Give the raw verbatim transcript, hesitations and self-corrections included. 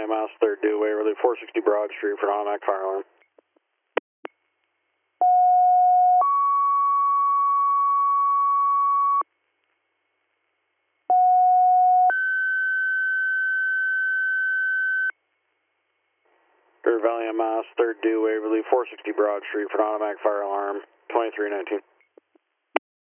Mass, third due, Waverly, four sixty Broad Street for an automatic fire alarm. River Valley, Mass, third due, Waverly, four sixty Broad Street for an automatic fire alarm, twenty-three nineteen.